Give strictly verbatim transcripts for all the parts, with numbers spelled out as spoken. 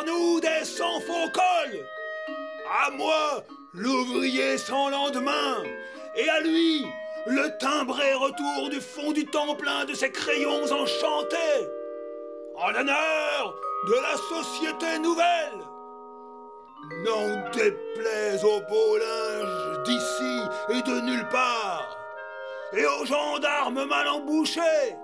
nous des sans faux cols. À moi, l'ouvrier sans lendemain, et à lui, le timbré retour du fond du temps plein de ses crayons enchantés, en l'honneur de la société nouvelle. N'en déplaise au beau linge d'ici et de nulle part, et aux gendarmes mal embouchés.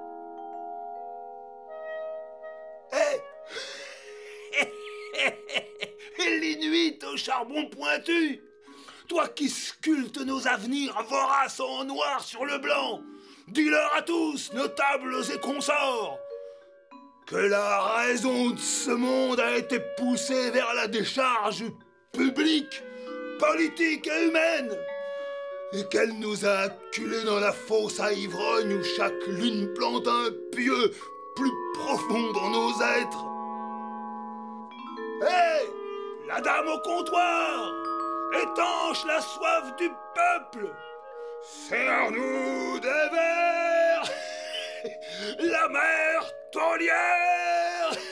Et l'inuit au charbon pointu, toi qui sculptes nos avenirs voraces en noir sur le blanc, dis-leur à tous, notables et consorts, que la raison de ce monde a été poussée vers la décharge publique, politique et humaine, et qu'elle nous a acculés dans la fosse à ivrogne où chaque lune plante un pieu plus profond dans nos êtres. Hé, hey, la dame au comptoir, étanche la soif du peuple, serre-nous des verres, la mère taulière.